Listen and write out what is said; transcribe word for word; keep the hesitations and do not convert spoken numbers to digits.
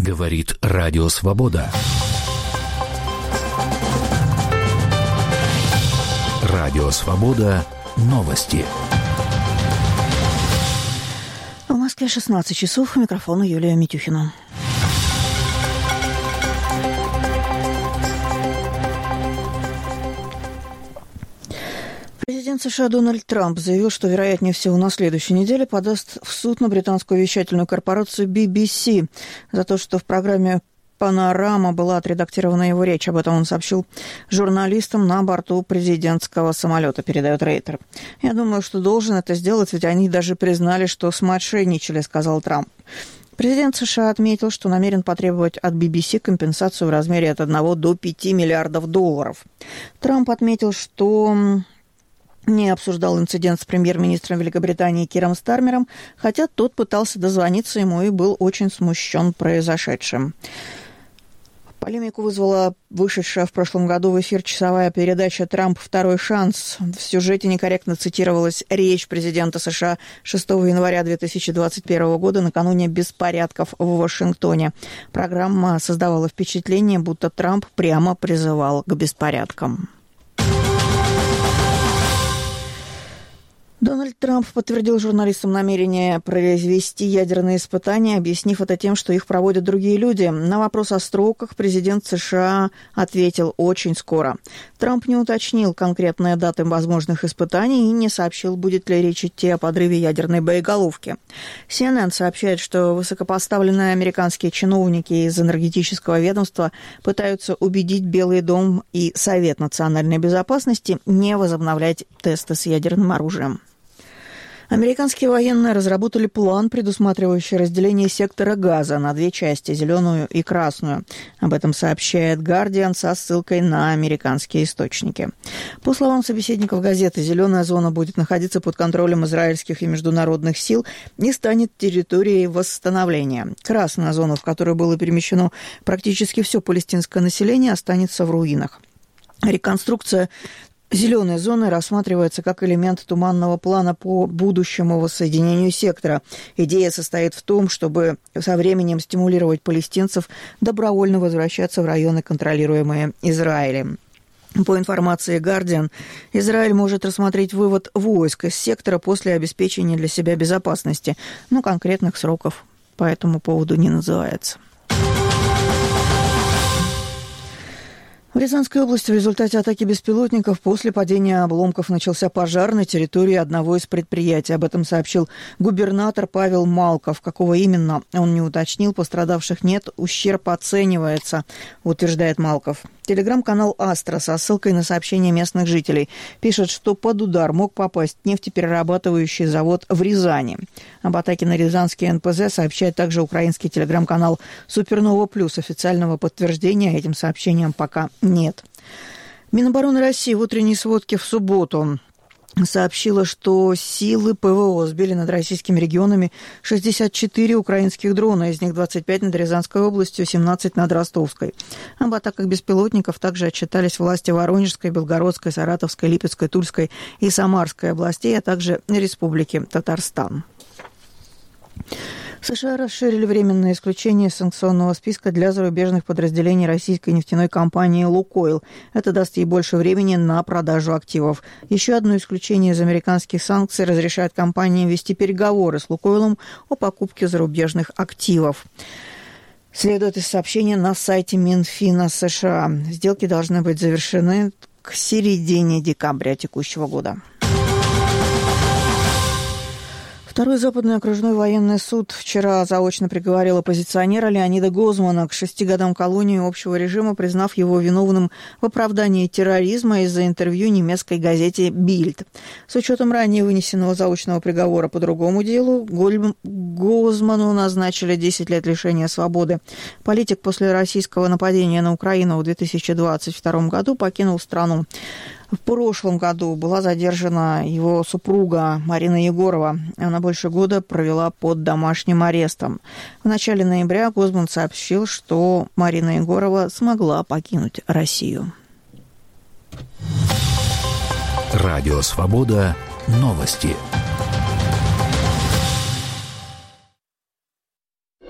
Говорит Радио Свобода. Радио Свобода. Новости. В Москве шестнадцать часов. У микрофона Юлия Митюхина. Президент США Дональд Трамп заявил, что, вероятнее всего, на следующей неделе подаст в суд на британскую вещательную корпорацию би би си за то, что в программе «Панорама» была отредактирована его речь. Об этом он сообщил журналистам на борту президентского самолета, передает Рейтер. «Я думаю, что должен это сделать, ведь они даже признали, что смошенничали», сказал Трамп. Президент США отметил, что намерен потребовать от би би си компенсацию в размере от одного до пяти миллиардов долларов. Трамп отметил, что не обсуждал инцидент с премьер-министром Великобритании Киром Стармером, хотя тот пытался дозвониться ему и был очень смущен произошедшим. Полемику вызвала вышедшая в прошлом году в эфир часовая передача «Трамп. Второй шанс». В сюжете некорректно цитировалась речь президента США шестого января две тысячи двадцать первого года накануне беспорядков в Вашингтоне. Программа создавала впечатление, будто Трамп прямо призывал к беспорядкам. Дональд Трамп подтвердил журналистам намерение произвести ядерные испытания, объяснив это тем, что их проводят другие люди. На вопрос о сроках президент США ответил «очень скоро». Трамп не уточнил конкретные даты возможных испытаний и не сообщил, будет ли речь идти о подрыве ядерной боеголовки. си эн эн сообщает, что высокопоставленные американские чиновники из энергетического ведомства пытаются убедить Белый дом и Совет национальной безопасности не возобновлять тесты с ядерным оружием. Американские военные разработали план, предусматривающий разделение сектора Газа на две части – зеленую и красную. Об этом сообщает «Гардиан» со ссылкой на американские источники. По словам собеседников газеты, зеленая зона будет находиться под контролем израильских и международных сил и станет территорией восстановления. Красная зона, в которую было перемещено практически все палестинское население, останется в руинах. Реконструкция зеленой зоны рассматривается как элемент туманного плана по будущему воссоединению сектора. Идея состоит в том, чтобы со временем стимулировать палестинцев добровольно возвращаться в районы, контролируемые Израилем. По информации «Гардиан», Израиль может рассмотреть вывод войск из сектора после обеспечения для себя безопасности, но конкретных сроков по этому поводу не называется. В Рязанской области в результате атаки беспилотников после падения обломков начался пожар на территории одного из предприятий. Об этом сообщил губернатор Павел Малков. Какого именно, он не уточнил. Пострадавших нет, ущерб оценивается, утверждает Малков. Телеграм-канал «Астра» со ссылкой на сообщение местных жителей пишет, что под удар мог попасть нефтеперерабатывающий завод в Рязани. Об атаке на рязанский эн пэ зэ сообщает также украинский телеграм-канал «Супернова Плюс». Официального подтверждения этим сообщениям пока нет. Минобороны России в утренней сводке в субботу сообщила, что силы пэ вэ о сбили над российскими регионами шестьдесят четыре украинских дрона, из них двадцать пять над Рязанской областью, семнадцать над Ростовской. Об атаках беспилотников также отчитались власти Воронежской, Белгородской, Саратовской, Липецкой, Тульской и Самарской областей, а также Республики Татарстан. США расширили временное исключение из санкционного списка для зарубежных подразделений российской нефтяной компании «Лукойл». Это даст ей больше времени на продажу активов. Еще одно исключение из американских санкций разрешает компании вести переговоры с «Лукойлом» о покупке зарубежных активов. Следует из сообщения на сайте Минфина США. Сделки должны быть завершены к середине декабря текущего года. Второй западный окружной военный суд вчера заочно приговорил оппозиционера Леонида Гозмана к шести годам колонии общего режима, признав его виновным в оправдании терроризма из-за интервью немецкой газете «Бильд». С учетом ранее вынесенного заочного приговора по другому делу, Гозману назначили десять лет лишения свободы. Политик после российского нападения на Украину в две тысячи двадцать втором году покинул страну. В прошлом году была задержана его супруга Марина Егорова. Она больше года провела под домашним арестом. В начале ноября Гозман сообщил, что Марина Егорова смогла покинуть Россию. Радио «Свобода». Новости.